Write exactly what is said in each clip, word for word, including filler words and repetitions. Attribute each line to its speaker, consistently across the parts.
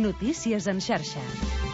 Speaker 1: Notícies en xarxa.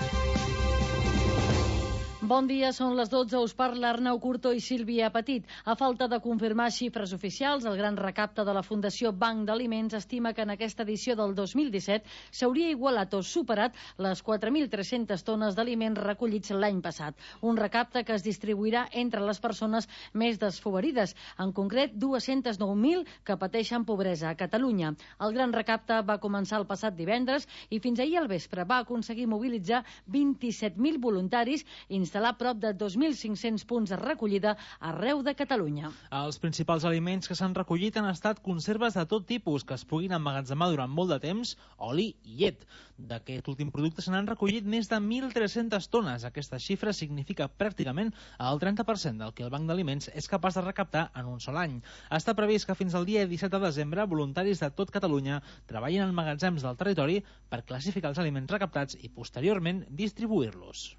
Speaker 2: Bon dia, són les dotze, us parla Arnau Curto i Sílvia Petit. A falta de confirmar xifres oficials, el gran recapte de la Fundació Banc d'Aliments estima que en aquesta edició del dos mil disset s'hauria igualat o superat les quatre mil tres-centes tones d'aliments recollits l'any passat. Un recapte que es distribuirà entre les persones més desfavorides, en concret dues-centes nou mil que pateixen pobresa a Catalunya. El gran recapte va començar el passat divendres i fins ahir al vespre va aconseguir mobilitzar vint-i-set mil voluntaris, instal·lar prop de dos mil cinc-cents punts de recollida arreu de Catalunya.
Speaker 3: Els principals aliments que s'han recollit han estat conserves de tot tipus que es puguin emmagatzemar durant molt de temps, oli i llet. D'aquest últim producte se n'han recollit més de mil tres-centes tones. Aquesta xifra significa pràcticament el trenta per cent del que el Banc d'Aliments és capaç de recaptar en un sol any. Està previst que fins al dia disset de desembre voluntaris de tot Catalunya treballin en magatzems del territori per classificar els aliments recaptats i posteriorment distribuir-los.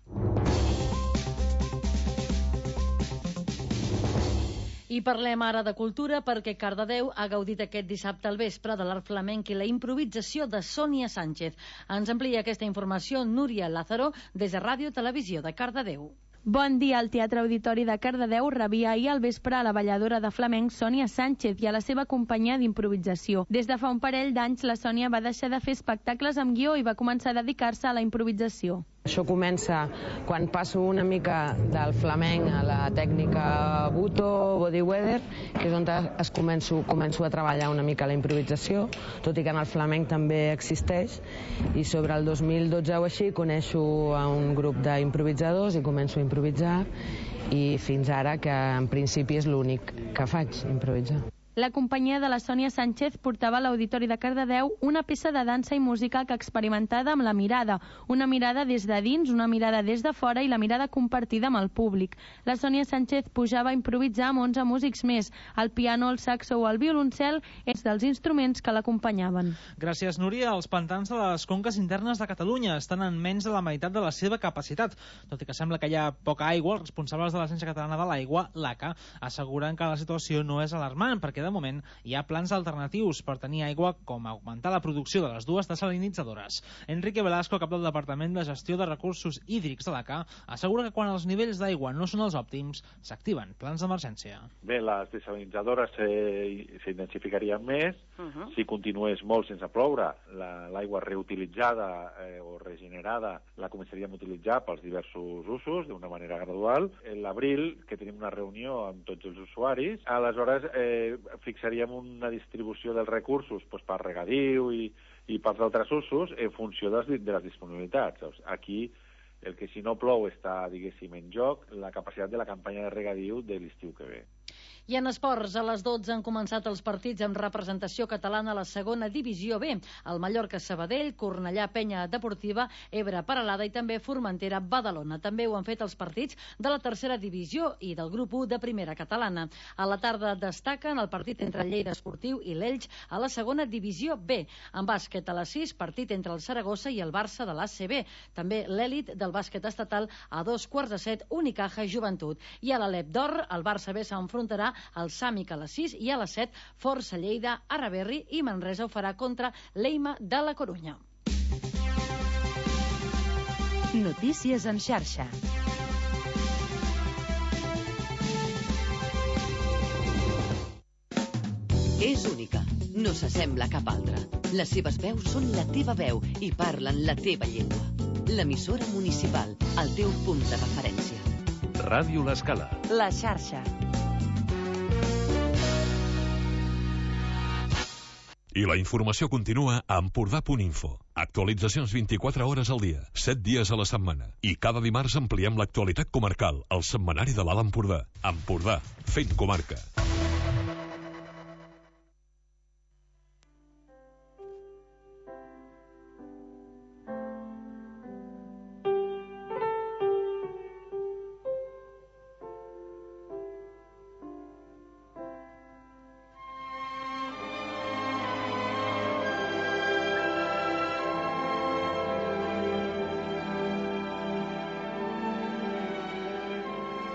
Speaker 2: I parlem ara de cultura perquè Cardedeu ha gaudit aquest dissabte al vespre de l'art flamenc i la improvisació de Sònia Sánchez. Ens amplia aquesta informació Núria Lázaro des de Ràdio Televisió de Cardedeu.
Speaker 4: Bon dia. El Teatre Auditori de Cardedeu rebia ahir al vespre a la balladora de flamenc Sònia Sánchez i a la seva companyia d'improvisació. Des de fa un parell d'anys, la Sònia va deixar de fer espectacles amb guió i va començar a dedicar-se a la improvisació.
Speaker 5: Això comença quan passo una mica del flamenc a la tècnica Buto, Body Weather, que és on es començo, començo a treballar una mica la improvisació, tot i que en el flamenc també existeix, i sobre el dos mil dotze o així coneixo a un grup d'improvisadors i començo a improvisar, i fins ara que en principi és l'únic que faig, improvisar.
Speaker 4: La companyia de la Sònia Sánchez portava a l'Auditori de Cardedeu una peça de dansa i música que experimentada amb la mirada, una mirada des de dins, una mirada des de fora i la mirada compartida amb el públic. La Sònia Sánchez pujava a improvisar amb onze músics més. El piano, el saxo o el violoncel és dels instruments que l'acompanyaven.
Speaker 3: Gràcies, Núria. Els pantans de les conques internes de Catalunya estan en menys de la meitat de la seva capacitat. Tot i que sembla que hi ha poca aigua, els responsables de l'Agència Catalana de l'Aigua, l'A C A, asseguren que la situació no és alarmant, perquè de moment hi ha plans alternatius per tenir aigua, com augmentar la producció de les dues desalinitzadores. Enrique Velasco, cap del Departament de Gestió de Recursos Hídrics de l'A C A, assegura que quan els nivells d'aigua no són els òptims, s'activen plans d'emergència.
Speaker 6: Bé, les desalinitzadores s'intensificarien més, uh -huh. si continués molt sense ploure, l'aigua reutilitzada eh, o regenerada la començaríem a utilitzar pels diversos usos d'una manera gradual. En l'abril, que tenim una reunió amb tots els usuaris, aleshores eh, fixaríem una distribució dels recursos doncs, per regadiu i, i per altres usos en funció de les, de les disponibilitats. Aquí, el que si no plou està, diguéssim, en joc la capacitat de la campanya de regadiu de l'estiu que ve.
Speaker 2: I en esports, a les dotze han començat els partits amb representació catalana a la segona divisió B. El Mallorca-Sabadell, Cornellà-Penya Deportiva, Ebre-Peralada i també Formentera-Badalona. També ho han fet els partits de la tercera divisió i del grup u de primera catalana. A la tarda destaquen el partit entre el Lleida Esportiu i l'Elx a la segona divisió B. En bàsquet a les sis, partit entre el Saragossa i el Barça de l'A C B. També l'èlit del bàsquet estatal a dos quarts de set, Unicaja Joventut. I a l'Alep d'Or, el Barça B s'enfrontarà el Sàmic a les sis i a les set Força Lleida, Araberri i Manresa ho farà contra l'Eima de la Corunya.
Speaker 1: Notícies en xarxa.
Speaker 7: És única, no s'assembla a cap altra. Les seves veus són la teva veu i parlen la teva llengua. L'emissora municipal, el teu punt de referència.
Speaker 8: Ràdio L'Escala.
Speaker 1: La xarxa.
Speaker 8: I la informació continua a Empordà punt info. Actualitzacions vint-i-quatre hores al dia, set dies a la setmana. I cada dimarts ampliem l'actualitat comarcal, al setmanari de l'Alt Empordà. Empordà, fent comarca.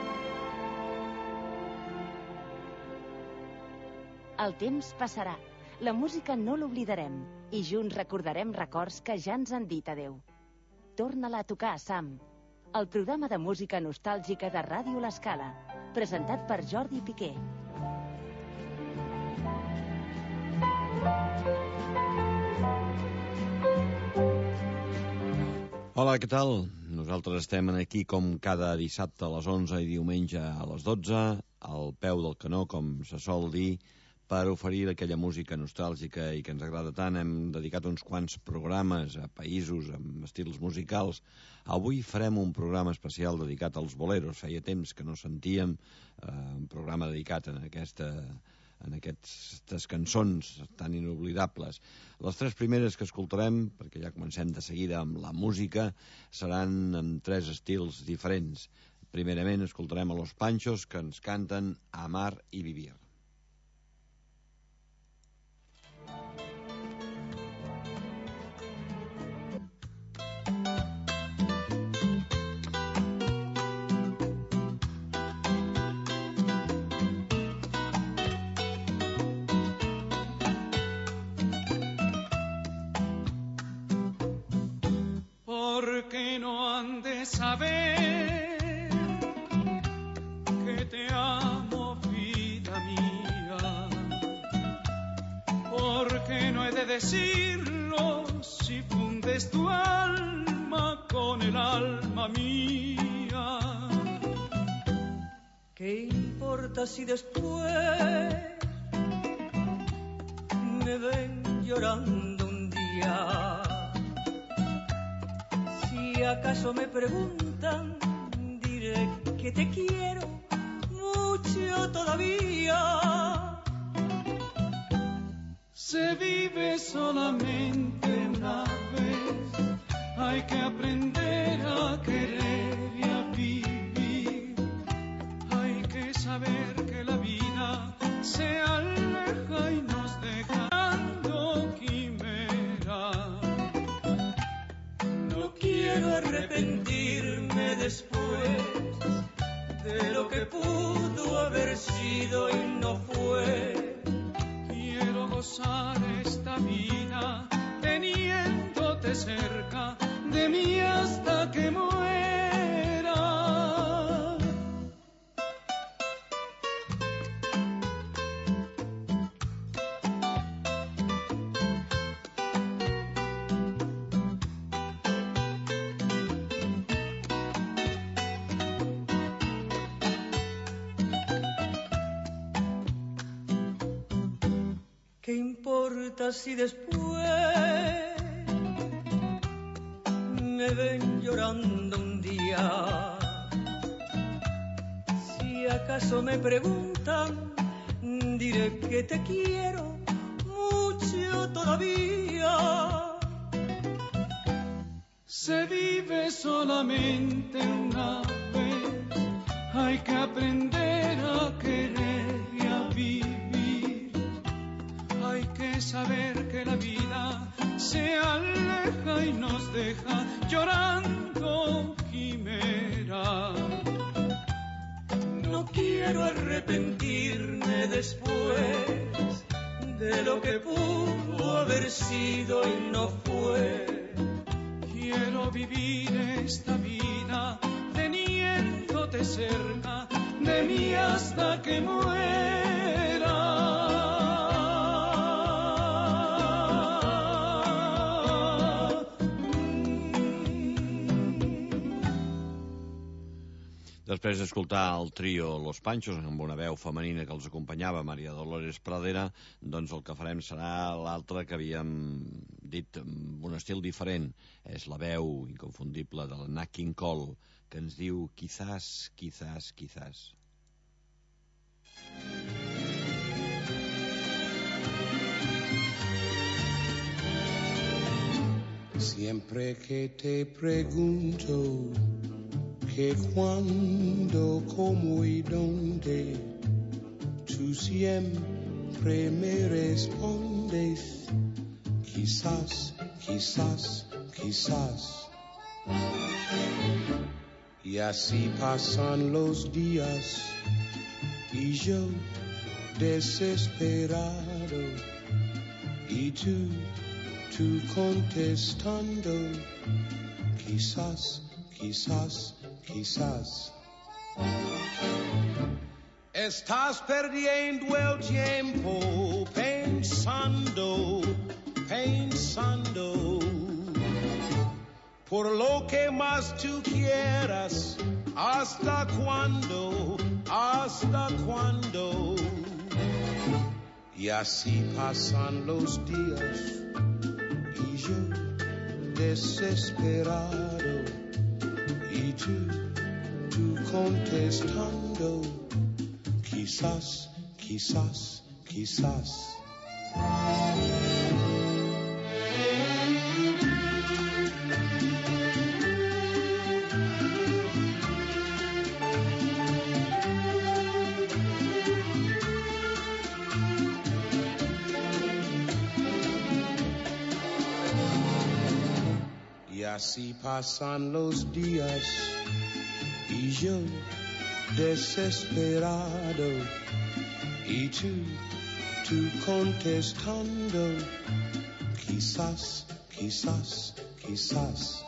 Speaker 9: El temps passarà.
Speaker 1: La música no l'oblidarem i junts recordarem records que ja ens han dit adeu. Torna-la a tocar, Sam. El programa de música nostàlgica de Ràdio L'Escala, presentat per Jordi Piqué.
Speaker 9: Hola, què tal? Nosaltres estem aquí com cada dissabte a les onze i diumenge a les dotze, al peu del canó, com se sol dir, per oferir aquella música nostàlgica i que ens agrada tant. Hem dedicat uns quants programes a països amb estils musicals. Avui farem un programa especial dedicat als boleros. Feia temps que no sentíem eh, un programa dedicat a aquesta... en aquestes cançons tan inoblidables. Les tres primeres que escoltarem, perquè ja comencem de seguida amb la música, seran en tres estils diferents. Primerament escoltarem a Los Panchos, que ens canten Amar y Vivir.
Speaker 10: Porque no han de saber que te amo, vida mía. Porque no he de decirlo si fundes tu alma con el alma mía. ¿Qué importa si después me ven llorando un día? Si acaso me preguntan, diré que te quiero mucho todavía. Se vive solamente una vez, hay que aprender a querer y a vivir. Hay que saber que la vida se aleja y nos deja dando quimera. No quiero arrepentirme después de lo que pudo haber sido y no fue. Quiero gozar esta vida teniéndote cerca de mí hasta que muera. ¿Qué importa si después me ven llorando un día? Si acaso me preguntan, diré que te quiero mucho todavía. Se vive solamente una vez, hay que aprender a querer y a vivir. Hay que saber que la vida se aleja y nos deja llorando quimera. No quiero arrepentirme después de lo que pudo haber sido y no fue. Quiero vivir esta vida teniéndote cerca de mí hasta que muera.
Speaker 9: Després d'escoltar el trio Los Panchos amb una veu femenina que els acompanyava, Maria Dolores Pradera, doncs el que farem serà l'altre que havíem dit amb un estil diferent. És la veu inconfundible de la Nat King Cole, que ens diu quizás, quizás, quizás.
Speaker 11: Siempre que te pregunto que cuándo, cómo y dónde, tú siempre me respondes quizás, quizás, quizás. Y así pasan los días y yo desesperado y tú, tú contestando, quizás, quizás, quizás. Estás perdiendo el tiempo pensando, pensando, por lo que más tú quieras, hasta cuándo, hasta cuándo. Y así pasan los días y yo desesperado y tú, tú contestando, quizás, quizás, quizás. Y así pasan los días y yo desesperado y tú, tú contestando, quizás, quizás, quizás.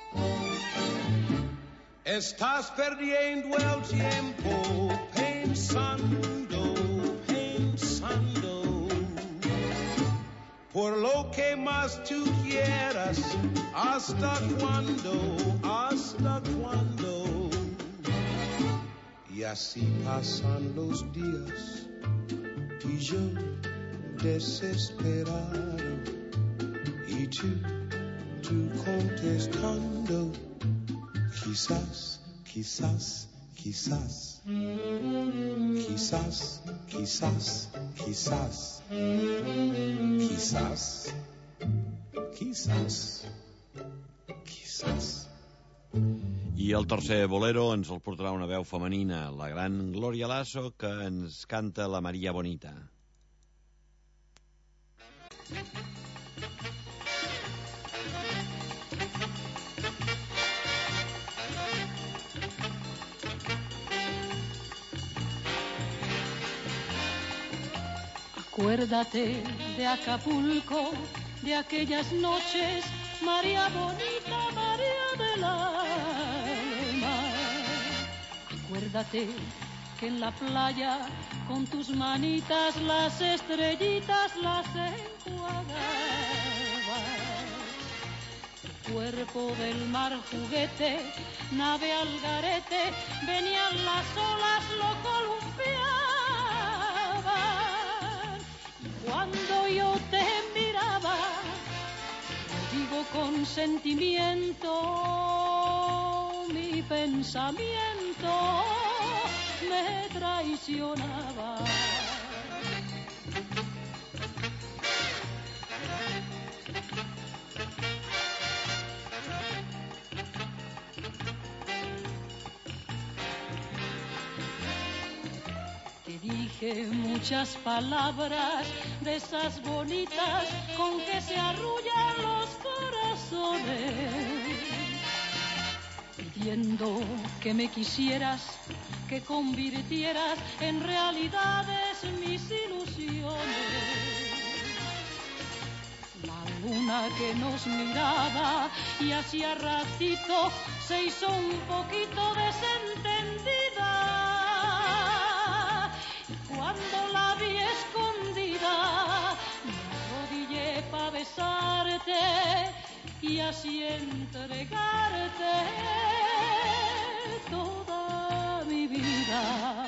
Speaker 11: Estás perdiendo el tiempo pensando, pensando, por lo que más tú quieras, hasta cuándo, hasta cuándo. Y así pasan los días y yo desesperado y tú, tú contestando, quizás, quizás, quizás, quizás, quizás, quizás, quizás, quizás, quizás.
Speaker 9: I el tercer bolero ens el portarà una veu femenina, la gran Gloria Lasso, que ens canta la Maria Bonita.
Speaker 12: Acuérdate de Acapulco, de aquellas noches, María Bonita, María del alma. Acuérdate que en la playa con tus manitas las estrellitas las enjuagabas. Tu cuerpo del mar juguete, nave al garete, venían las olas, lo columpiaban. Y cuando yo te miraba, digo con sentimiento, mi pensamiento me traicionaba. Te dije muchas palabras de esas bonitas con que se arrullan los corazones, pidiendo que me quisieras, que convirtieras en realidades mis ilusiones. La luna que nos miraba y hacía ratito se hizo un poquito desentendida. Y cuando la vi escondida, me arrodillé pa' besarte y así entregarte toda mi vida.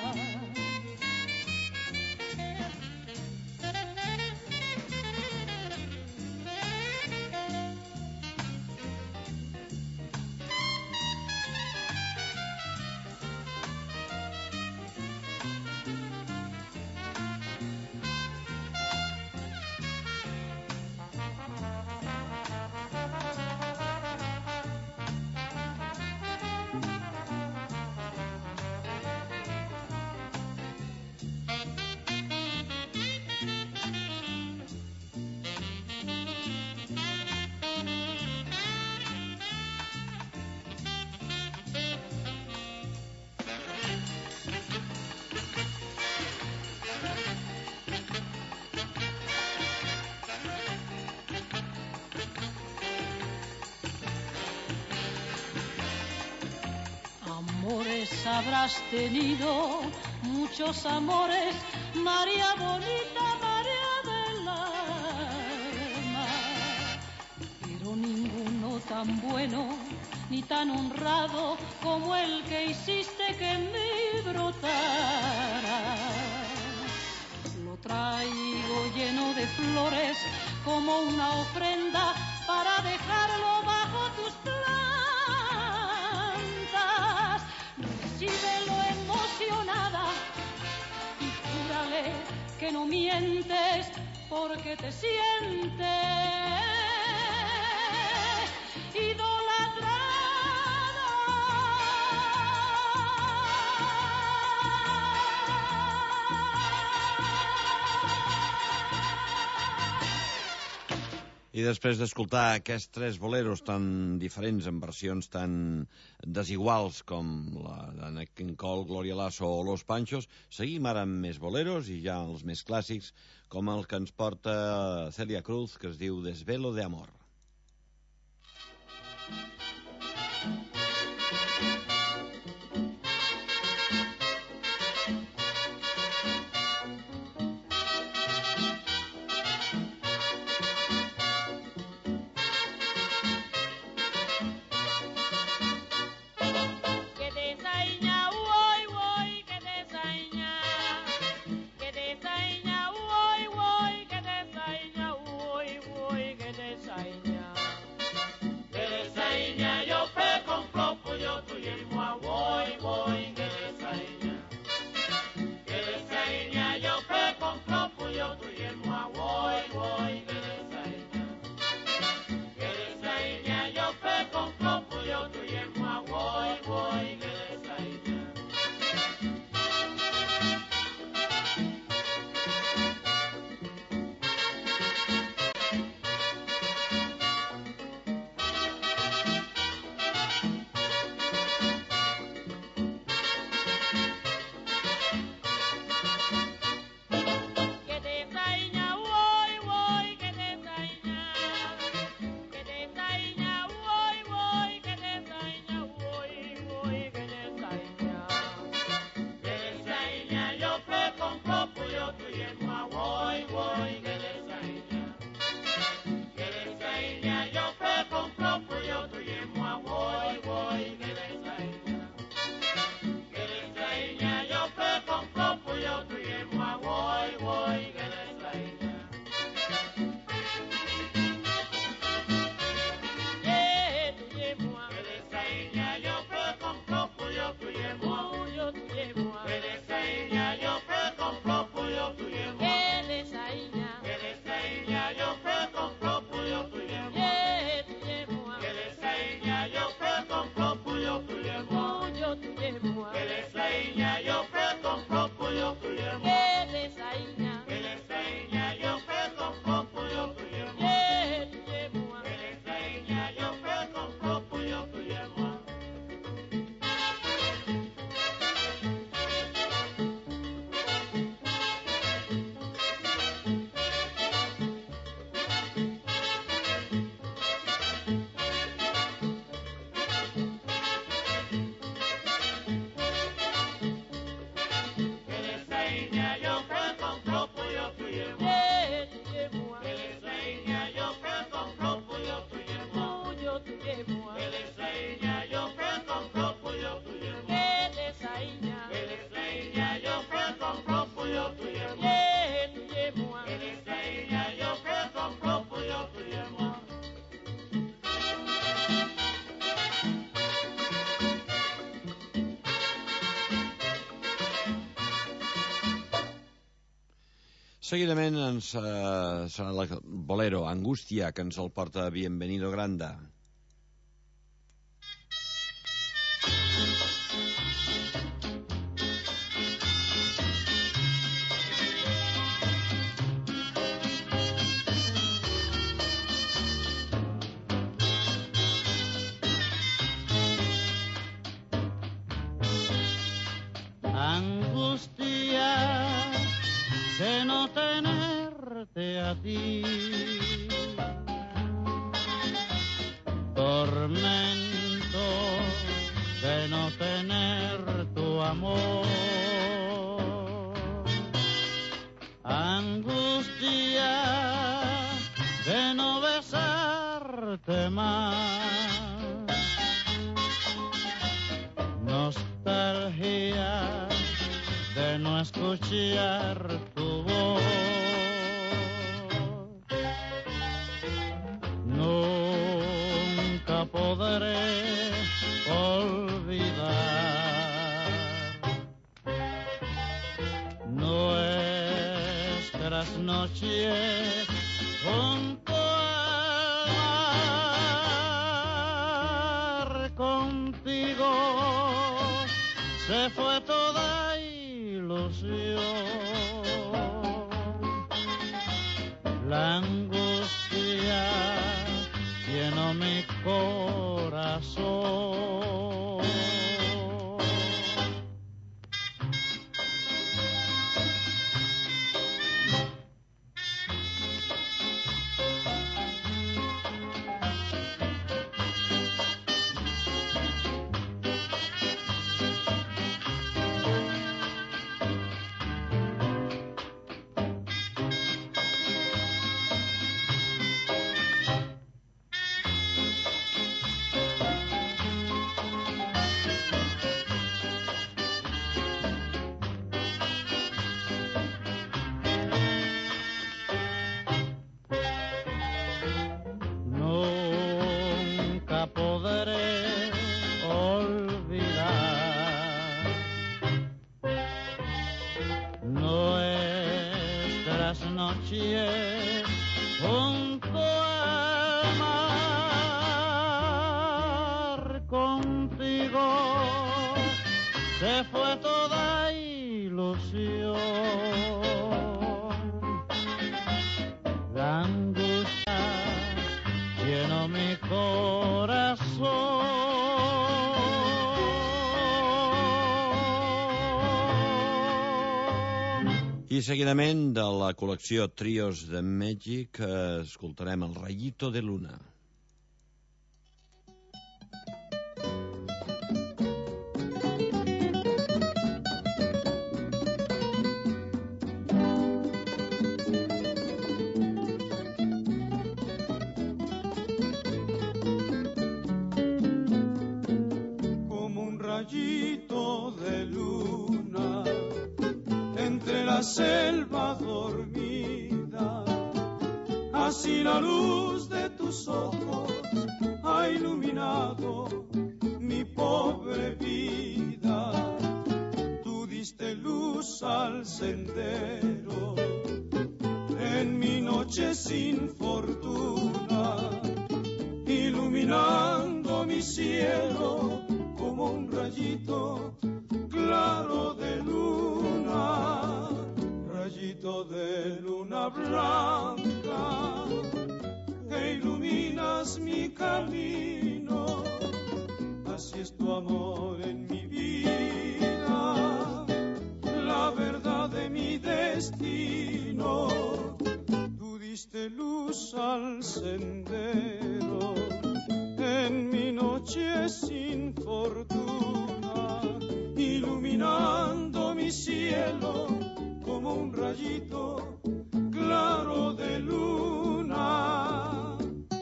Speaker 12: pues habrás tenido muchos amores, María bonita, María del alma, pero ninguno tan bueno ni tan honrado como el que hiciste que en mí brotara. Lo traigo lleno de flores como una ofrenda para dejarlo bajo tus plantas. Recíbelo emocionada y júrale que no mientes porque te sientes idolatrada.
Speaker 9: I després d'escoltar aquests tres boleros tan diferents, en versions tan desiguals com la de Nat King Cole, Gloria Lasso o Los Panchos, seguim ara amb més boleros i ja els més clàssics, com el que ens porta Celia Cruz, que es diu Desvelo de Amor. Seguidament ens, eh, serà el bolero Angustia, que ens el porta Bienvenido Granda.
Speaker 13: De no tenerte a ti, tormento de no tener tu más. Nostalgia de no escuchar tu voz. Nunca podré olvidar nuestras noches junto al mar. Contigo se fue toda ilusión, la angustia llenó mi corazón. Podré olvidar nuestras noches junto al mar. Contigo se fue toda ilusión, la angustia llenó mi corazón.
Speaker 9: I seguidament de la col·lecció Trios de Mèxic eh, escoltarem el Rayito de Luna.
Speaker 10: De luna entre la selva dormida, así la luz de tus ojos ha iluminado mi pobre vida. Tú diste luz al sendero en mi noche sin fortuna, iluminando mi cielo como un rayito claro de luna, rayito de luna blanca, que iluminas mi camino. Así es tu amor en mi vida, la verdad de mi destino. Tú diste luz al sendero en mi noche sin fortuna, iluminando mi cielo como un rayito claro de luna.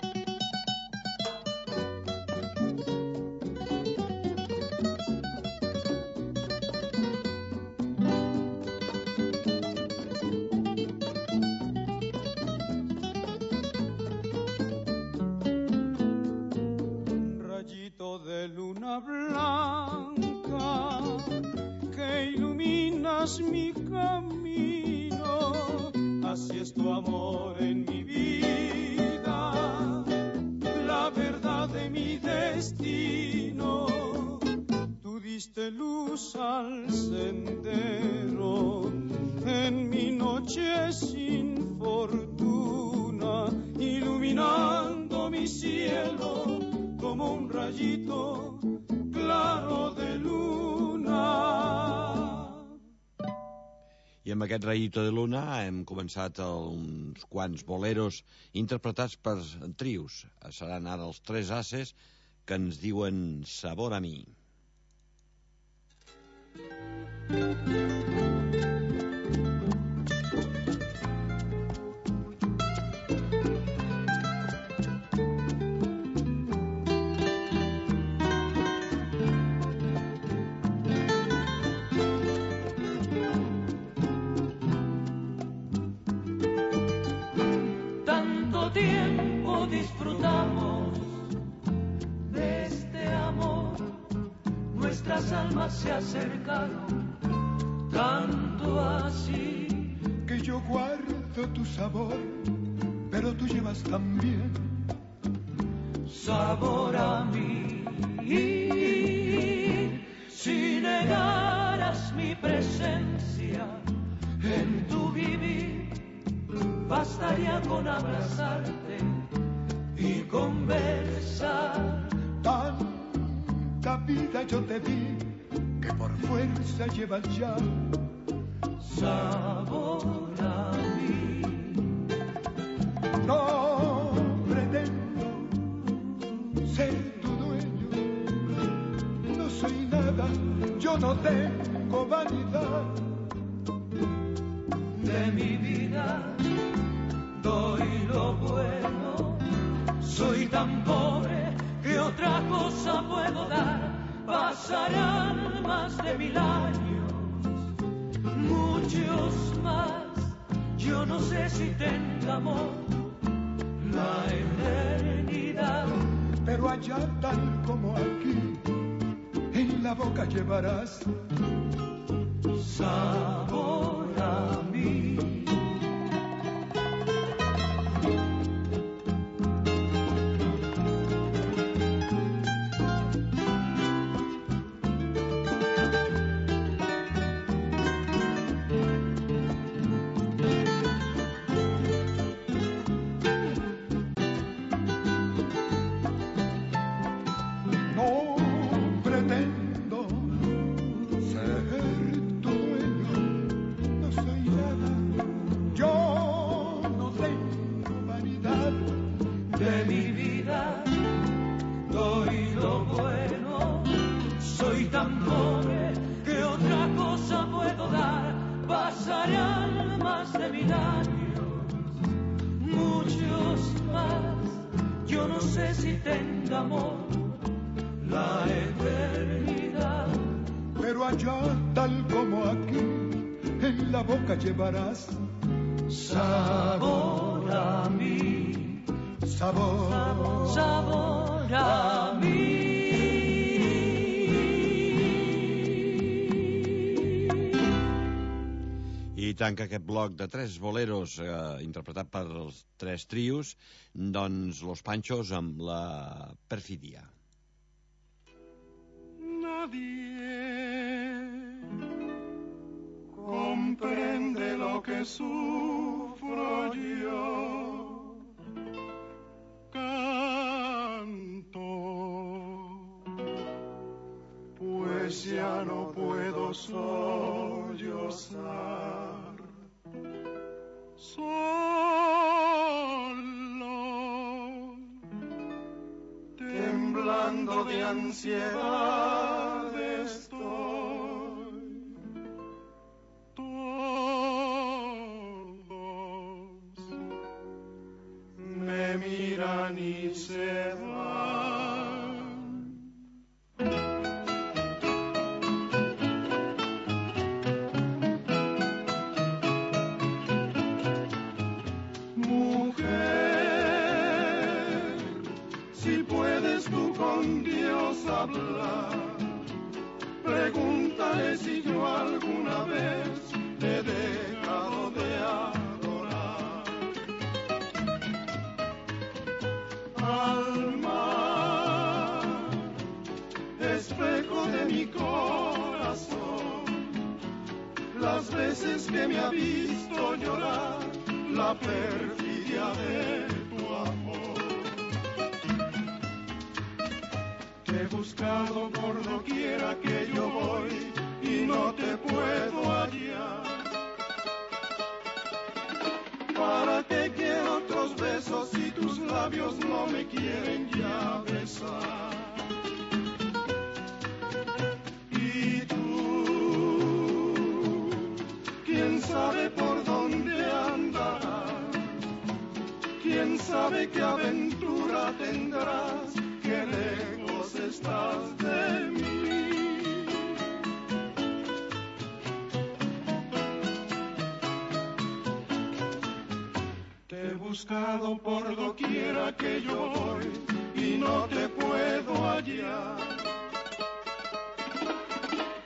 Speaker 10: De luna blanca, que iluminas mi camino. Así es tu amor en mi vida, la verdad de mi destino. Tú diste luz al sendero en mi noche sin fortuna, iluminando mi cielo como un rayito claro de luna.
Speaker 9: I amb aquest Rayito de Luna hem començat uns quants boleros interpretats per trios. Seran ara els Tres Ases, que ens diuen Sabor a mi.
Speaker 14: alma se ha acercado tanto así
Speaker 15: que yo guardo tu sabor, pero tú llevas también
Speaker 14: sabor a mí. Si negaras mi presencia en tu vivir, bastaría con abrazarte y conversar.
Speaker 15: Tanta vida yo te di que por fuerza llevas ya
Speaker 14: sabor a mí.
Speaker 15: No pretendo ser tu dueño, no soy nada, yo no tengo vanidad.
Speaker 14: De mi vida doy lo bueno, soy tan pobre que otra cosa puedo dar. Pasarán más de mil años, muchos más, yo no sé si tenga amor la eternidad.
Speaker 15: Pero allá tal como aquí, en la boca llevarás
Speaker 14: sabor a mí.
Speaker 15: llevarás
Speaker 14: sabor a mí,
Speaker 15: sabor,
Speaker 14: sabor, sabor a mí.
Speaker 9: I tanca aquest bloc de tres boleros eh, interpretat per els tres trios, doncs Los Panchos amb la Perfidia.
Speaker 10: Comprende lo que sufro yo. Canto, pues ya no puedo sollozar. Solo, temblando de ansiedad estoy. Me miran y se van. Mujer, si puedes tú con Dios hablar, pregúntale si yo alguna vez te he dejado de adorar. Alma, espejo de mi corazón, las veces que me ha visto llorar la perfidia de tu amor. Te he buscado por doquiera que yo voy y no te puedo hallar. ¿Para qué quiero otros besos si tus labios no me quieren ya besar? Y tú, quién sabe por dónde andarás, quién sabe qué aventura tendrás, qué lejos estás de mí. He buscado por doquiera que yo voy y no te puedo hallar.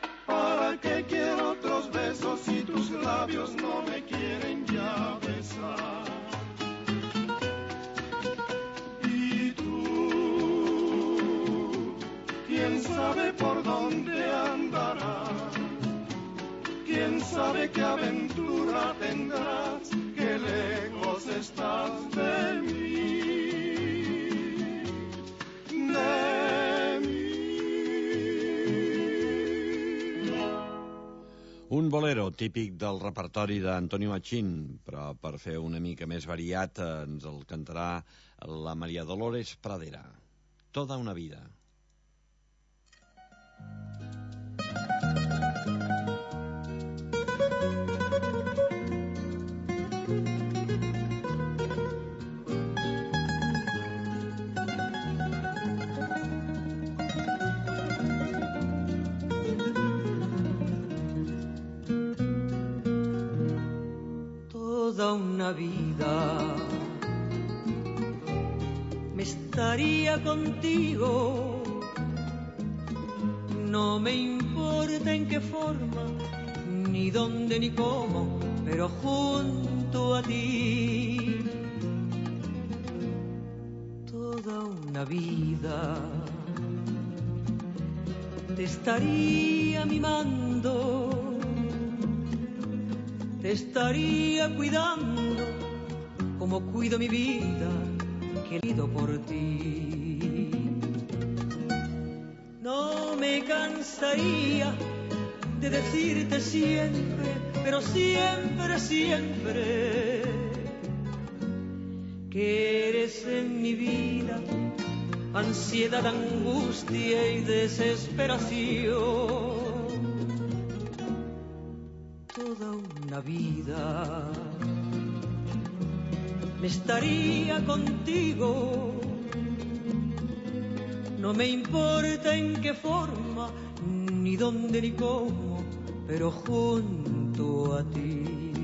Speaker 10: que quiero otros besos y tus labios no me quieren ya besar. Y tú, quién sabe por dónde andarás, quién sabe qué aventura tendrás, que lejos estás de mí, de mí.
Speaker 9: Un bolero típic del repertori d'Antonio Machín, però per fer una mica més variat ens el cantarà la María Dolores Pradera. Toda una vida.
Speaker 14: Toda una vida me estaría contigo, no me importa en qué forma, ni dónde ni cómo, pero junto a ti. Toda una vida te estaría mimando, te estaría cuidando como cuido mi vida, querido por ti. No me cansaría de decirte siempre, pero siempre, siempre, que eres en mi vida ansiedad, angustia y desesperación. Toda una vida me estaría contigo, no me importa en qué forma, ni dónde ni cómo, pero junto a ti.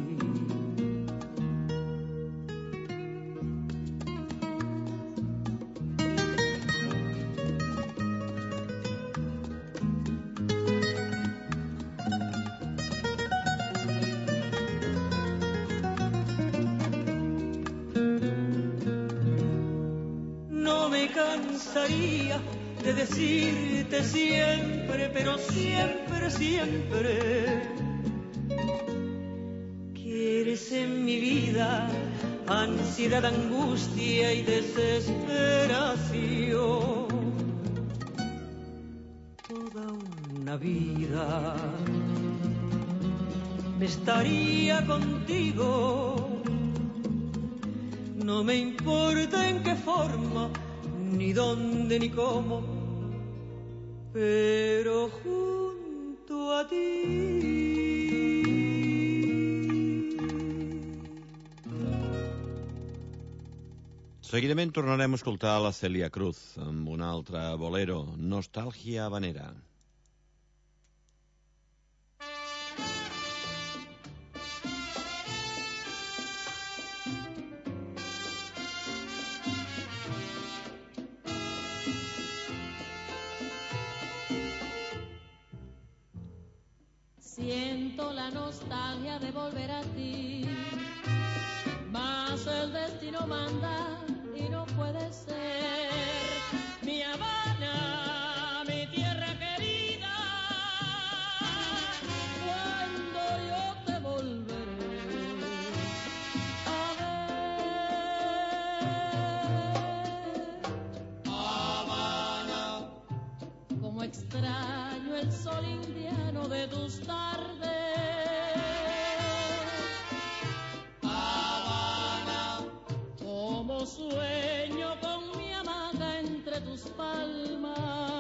Speaker 14: De decirte siempre, pero siempre, siempre, que eres en mi vida ansiedad, angustia y desesperación. Toda una vida me estaría contigo, no me importa en qué forma, ni dónde ni cómo, pero junto a ti.
Speaker 9: Seguidament tornarem a escoltar la Celia Cruz amb un altre bolero, Nostàlgia habanera.
Speaker 12: Siento la nostalgia de volver a ti, mas el destino manda y no puede ser. Mi Habana, mi tierra querida, cuando yo te volveré a ver. Habana, como extraño el sol indiano de tus tardes. Habana, como sueño con mi hamaca entre tus palmas.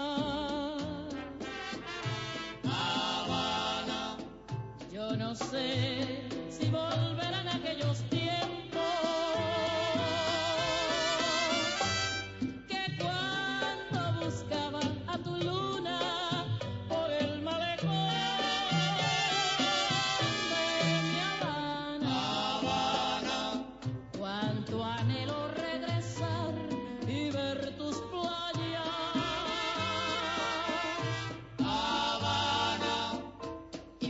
Speaker 12: Habana, yo no sé si volverán aquellos tiempos que cuando buscaba a tu luna por el malecón de mi Habana. Habana, cuánto anhelo regresar y ver tus playas. Habana,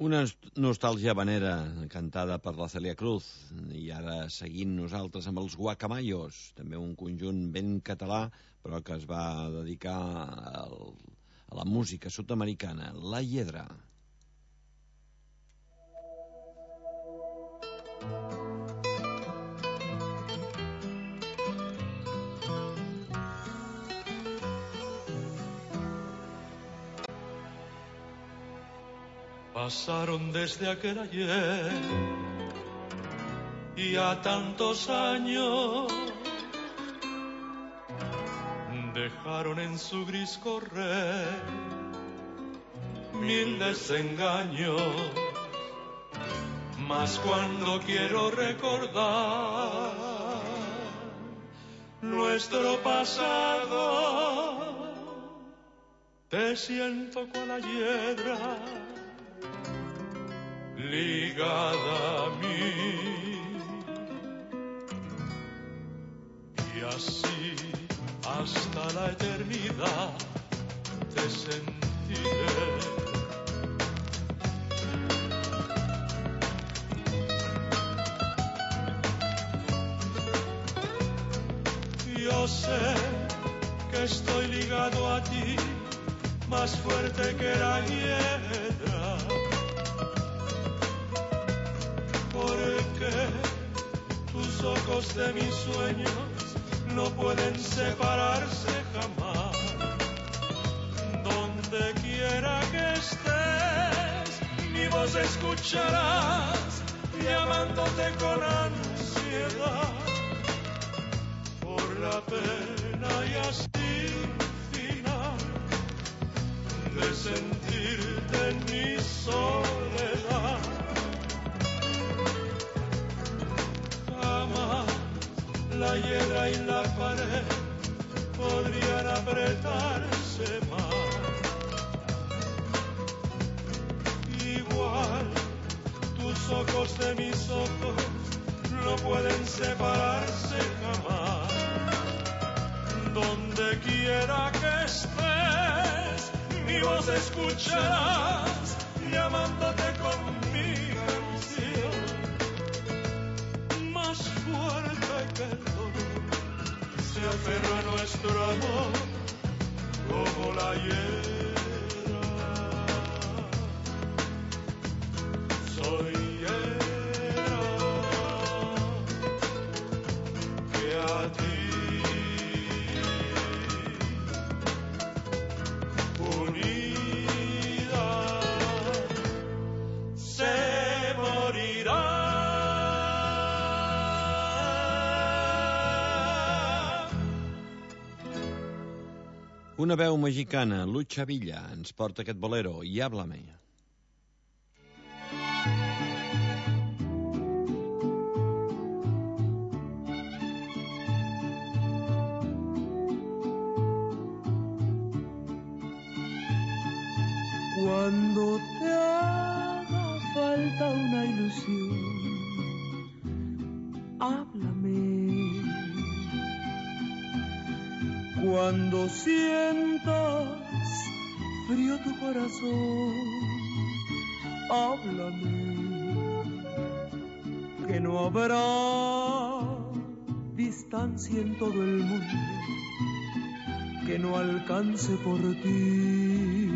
Speaker 9: Una nostàlgia habanera cantada per la Celia Cruz i ara seguint nosaltres amb els Guacamayos, també un conjunt ben català però que es va dedicar al, a la música sud-americana, la Hiedra.
Speaker 14: Pasaron desde aquel ayer y a tantos años dejaron en su gris correr mil desengaños, mas cuando quiero recordar nuestro pasado te siento con la hiedra ligada a mí, y así hasta la eternidad te sentiré. Yo sé que estoy ligado a ti, más fuerte que la hiedra, porque tus ojos de mis sueños no pueden separarse jamás. Donde quiera que estés, mi voz escucharás, llamándote con ansiedad, por la pena y así final de sentirte en mi soledad. La hiedra y la pared podrían apretarse más. Igual tus ojos de mis ojos no pueden separarse jamás. Donde quiera que estés, mi voz escucharás, llamándote con mi canción. Más fuerte que el dolor se aferra a nuestro amor como la hiedra. Soy hiedra que a ti unida se morirá.
Speaker 9: Una veu mexicana, Lucha Villa, ens porta aquest bolero, i háblame.
Speaker 16: Cuando te haga falta una ilusión, háblame. Cuando sientas frío tu corazón, háblame, que no habrá distancia en todo el mundo que no alcance por ti,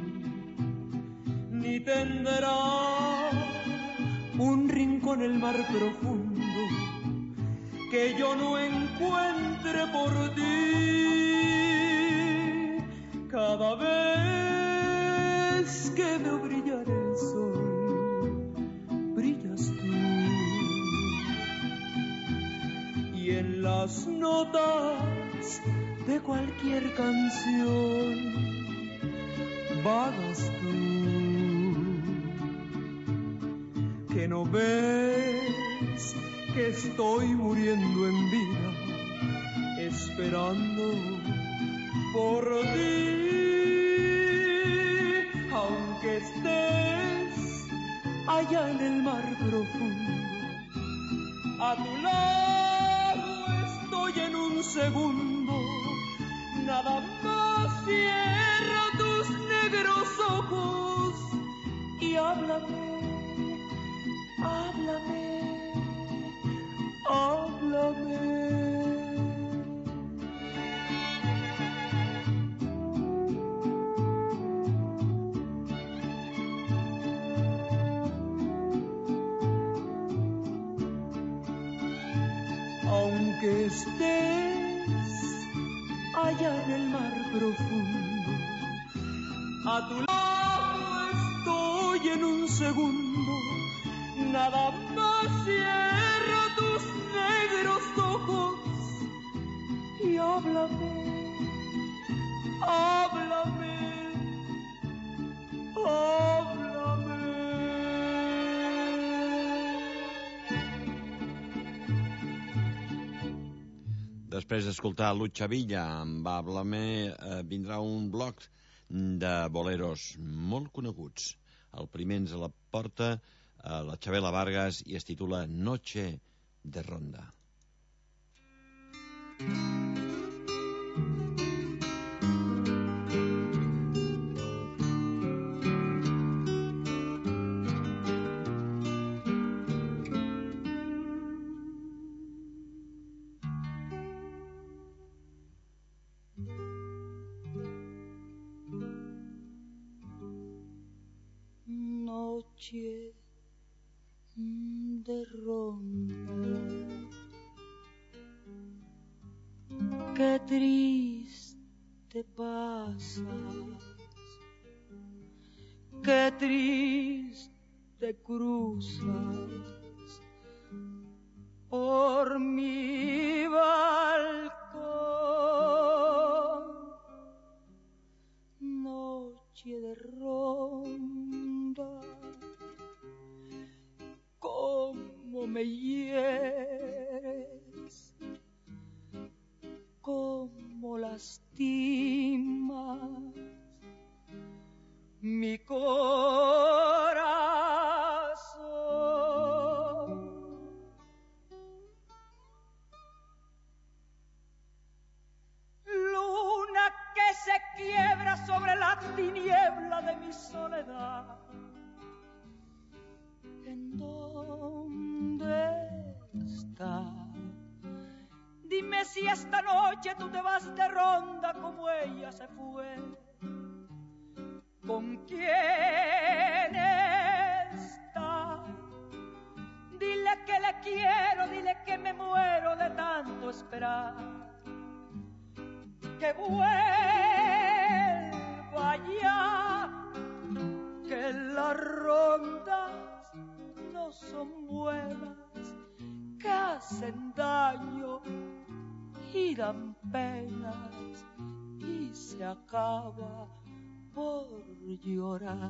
Speaker 16: ni tendrá un rincón en el mar profundo que yo no encuentre por ti. Cada vez que veo brillar el sol, brillas tú. Y en las notas de cualquier canción, vagas tú. Que no ves que estoy muriendo en vida, esperando por ti. Aunque estés allá en el mar profundo, a tu lado estoy en un segundo. Nada más cierra tus negros ojos y háblame. aunque estés allá en el mar profundo, a tu lado estoy en un segundo. Nada más cierra tus negros ojos y háblame, háblame, háblame.
Speaker 9: Després d'escoltar Lucha Villa amb Háblame, eh, vindrà un bloc de boleros molt coneguts. El primer ens la porta eh, la Chabela Vargas i es titula Noche de Ronda.
Speaker 17: Noche de ronda, qué triste pasas, qué triste cruzas por mi balcón. Noche de ronda, cómo me hieres, cómo lastimas mi corazón. Luna que se quiebra sobre la tiniebla de mi soledad. ¿En dónde está? Dime si esta noche tú te vas de ronda como ella se fue. ¿Con quién está? Dile que le quiero, dile que me muero de tanto esperar. Que vuelva ya, que las rondas no son buenas, que hacen daño y dan penas y se acaba por llorar.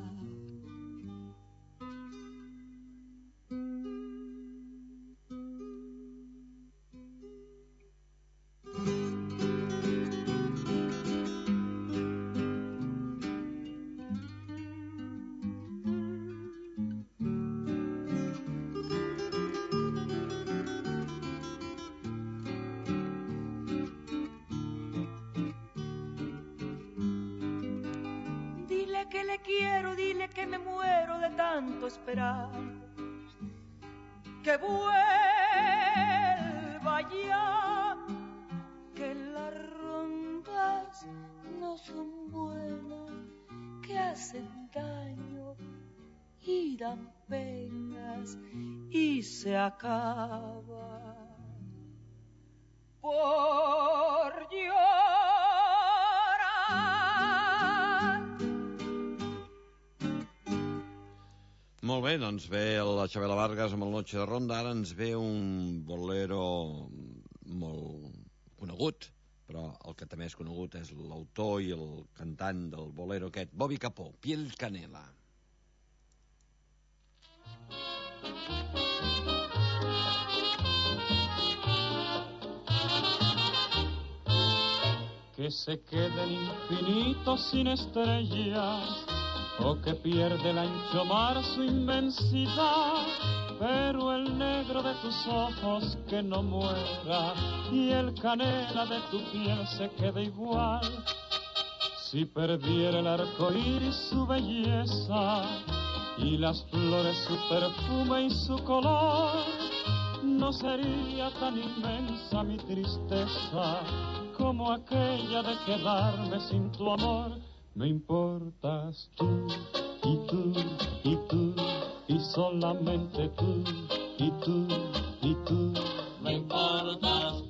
Speaker 17: Que le quiero, dile que me muero de tanto esperar. Que vuelva ya, que las rondas no son buenas, que hacen daño y dan penas y se acaba por llorar.
Speaker 9: Molt bé, doncs ve la Chabela Vargas amb el Noche de Ronda. Ara ens ve un bolero molt conegut, però el que també és conegut és l'autor i el cantant del bolero aquest, Bobby Capó, Piel Canela.
Speaker 13: Que se quede el infinito sin estrellas, o que pierde el ancho mar su inmensidad, pero el negro de tus ojos que no muera y el canela de tu piel se quede igual. Si perdiera el arco iris su belleza y las flores su perfume y su color, no sería tan inmensa mi tristeza como aquella de quedarme sin tu amor. Me importas tú, y tú, y tú, y solamente tú, y tú, y tú. Me importas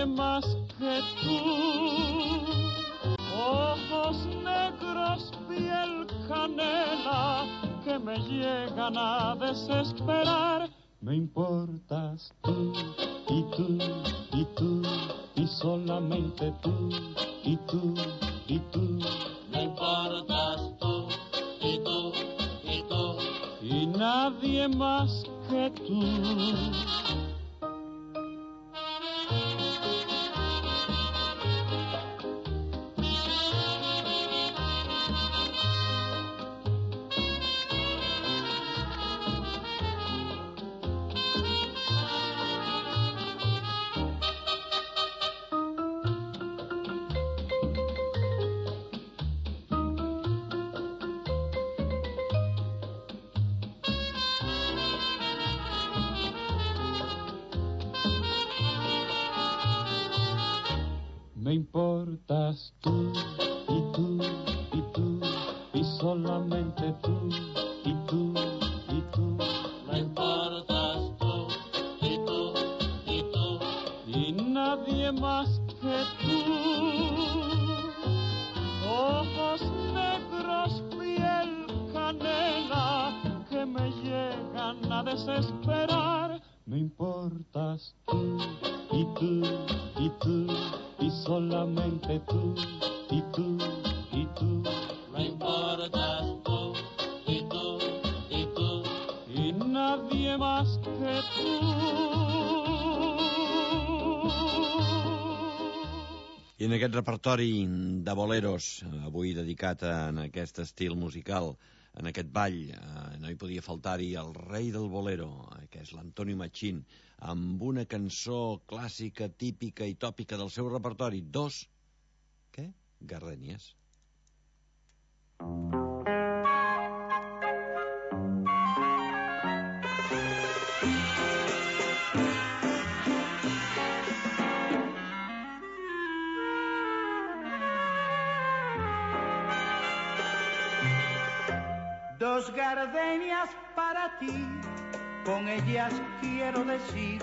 Speaker 13: nadie más que tú. Ojos negros, piel canela, que me llegan a desesperar. Me importas tú, y tú, y tú, y solamente tú, y tú, y tú. Me importas tú, y tú, y tú, y nadie más que tú. Me importas tú, y tú, y tú, y solamente tú, y tú, y tú. Me importas tú, y tú, y tú, y nadie más que tú. Ojos negros, piel canela, que me llegan a desesperar. Me importas tú, y tú, y tú, y solamente tú, y tú, y tú. Me importas tú, y tú, y tú, y nadie más que tú.
Speaker 9: I en aquest repertori de boleros, avui dedicat a, en aquest estil musical, en aquest ball, eh, no hi podia faltar-hi el rei del bolero, eh, que és l'Antonio Machín, amb una cançó clàssica, típica i tòpica del seu repertori, dos, què? Gardènies.
Speaker 17: Dos gardenias para ti, con ellas quiero decir,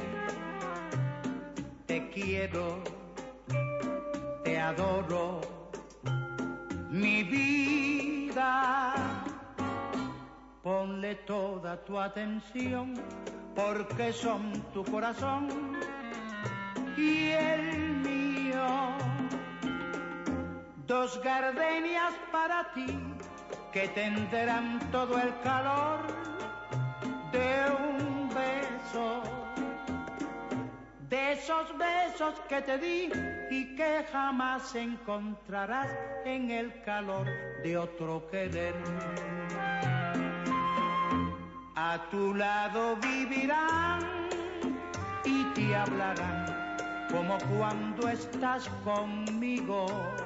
Speaker 17: te quiero, te adoro, mi vida. Ponle toda tu atención, porque son tu corazón y el mío. Dos gardenias para ti, que tendrán todo el calor de un beso, de esos besos que te di y que jamás encontrarás en el calor de otro querer. A tu lado vivirán y te hablarán como cuando estás conmigo.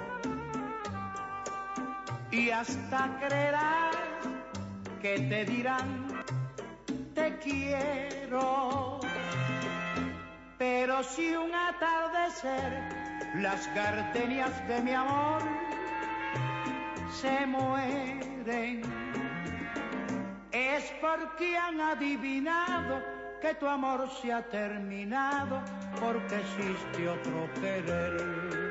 Speaker 17: Y hasta creerás que te dirán te quiero. Pero si un atardecer las gardenias de mi amor se mueren, es porque han adivinado que tu amor se ha terminado, porque existe otro querer.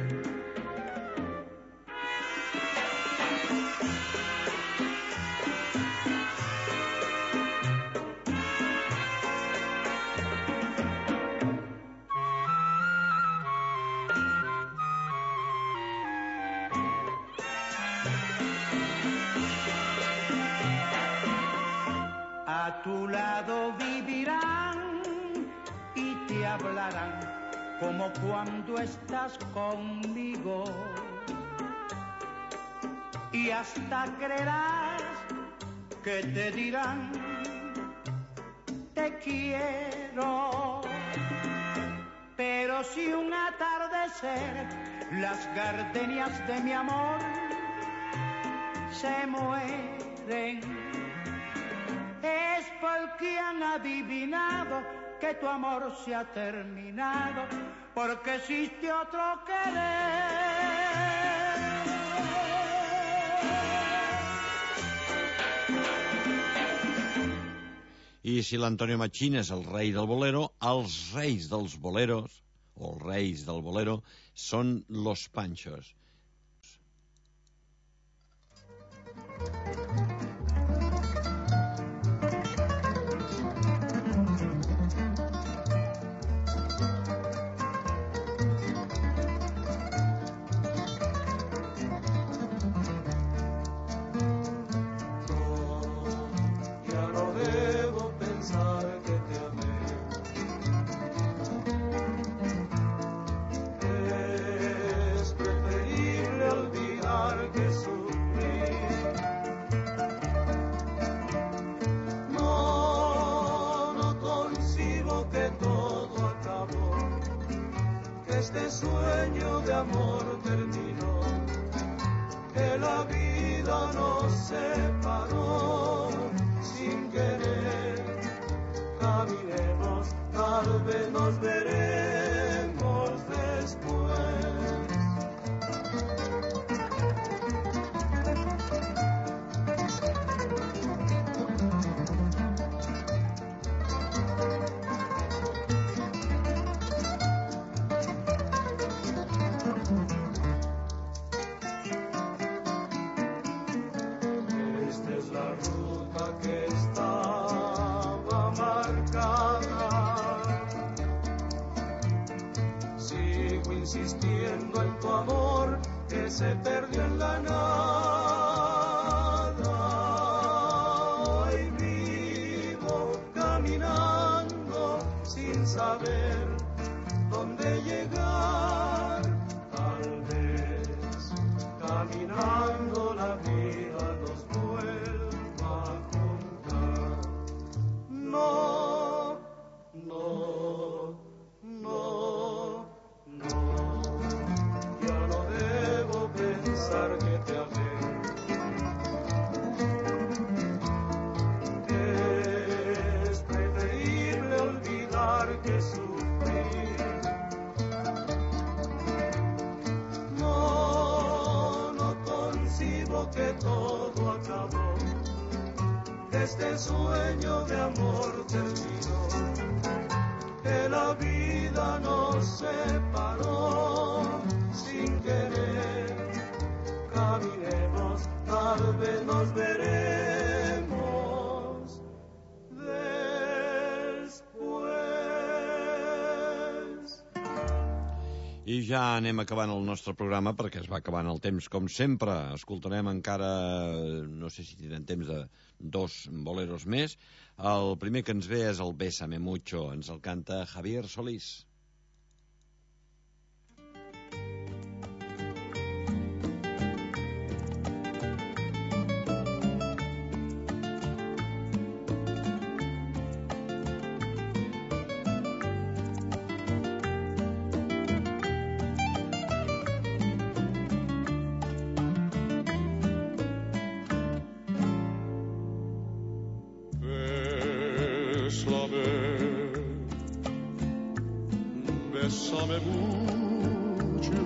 Speaker 17: A tu lado vivirán y te hablarán como cuando estás conmigo. Y hasta creerás que te dirán te quiero. Pero si un atardecer las gardenias de mi amor se mueren, es porque han adivinado que tu amor se ha terminado, porque existe otro querer.
Speaker 9: I si l'Antonio Machín és el rei del bolero, els reis dels boleros, o els reis del bolero, són Los Panchos.
Speaker 10: Este sueño de amor terminó, que la vida nos separó sin querer. Caminemos, tal vez nos veremos después. Insistiendo en tu amor que se perdió en la nada. Hoy vivo caminando sin saber dónde llegar. Tal vez caminando la vida nos vuelva a contar. No, no, no. Ya no debo pensar que te amé. Es preferible olvidar que sufrir. No, no concibo que todo acabó. Este sueño de amor terminó. Que la vida nos separó sin querer. Caminemos, tal vez nos veremos después.
Speaker 9: I ja anem acabant el nostre programa perquè es va acabant el temps, com sempre. Escoltarem encara, no sé si tindrem temps de dos boleros més. El primer que ens ve és el Bésame Mucho, ens el canta Javier Solís.
Speaker 10: Bésame mucho,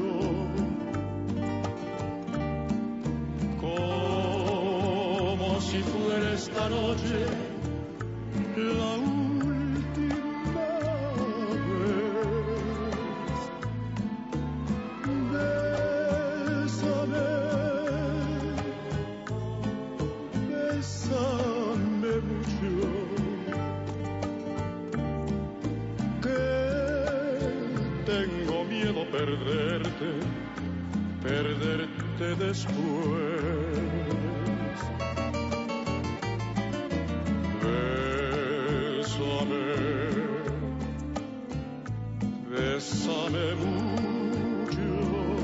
Speaker 10: como si fuera esta noche la última vez. Bésame, bésame mucho. Tengo miedo perderte, perderte después. Bésame, bésame mucho,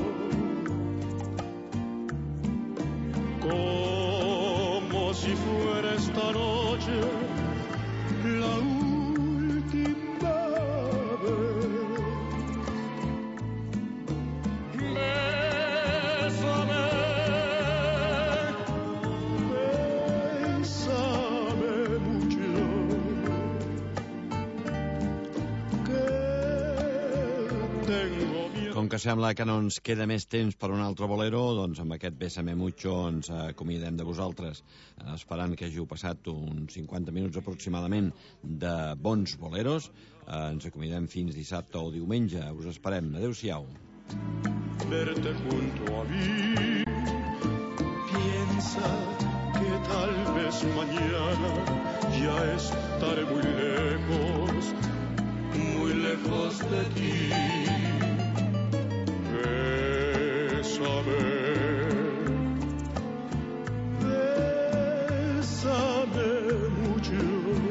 Speaker 10: como si fuera esta noche la última vez.
Speaker 9: com que sembla que no ens queda més temps per un altre bolero, doncs amb aquest Bésame Mucho ens acomiadem de vosaltres, esperant que hàgiu passat uns cinquanta minuts aproximadament de bons boleros. Ens acomiadem fins dissabte o diumenge. Us esperem. Adéu-siau.
Speaker 10: Verte junto a mí, piensa que tal vez mañana ya estaré muy lejos, muy lejos de ti. Bésame, bésame mucho,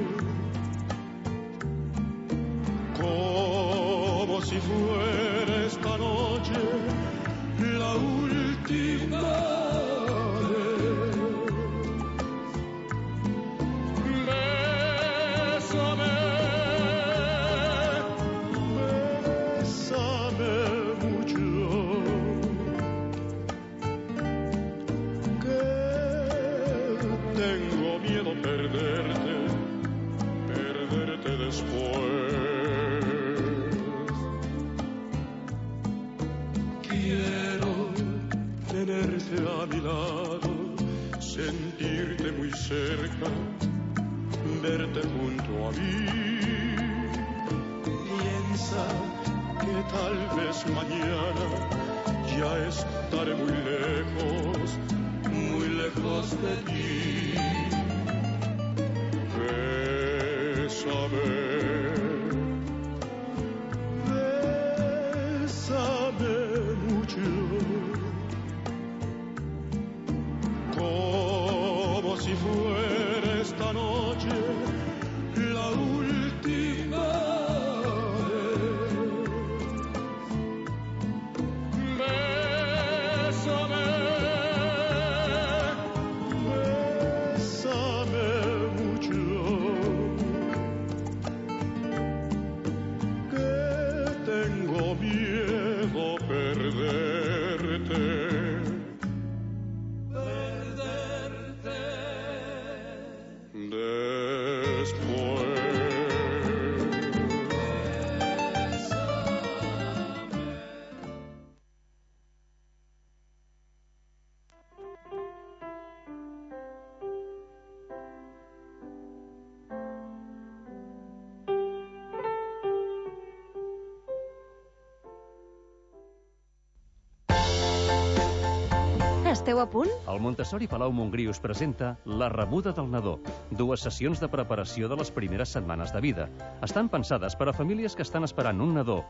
Speaker 10: como si fuera esta noche la última. A mi lado, sentirte muy cerca, verte junto a mí. Piensa que tal vez mañana ya estaré muy lejos, muy lejos de ti. Bésame, bésame mucho, como si fuera esta noche la última vez. Bésame, bésame mucho, que tengo miedo perderte.
Speaker 18: Esteu a punt?
Speaker 19: El Montessori Palau Montgrí us presenta La rebuda del nadó, dues sessions de preparació de les primeres setmanes de vida. Estan pensades per a famílies que estan esperant un nadó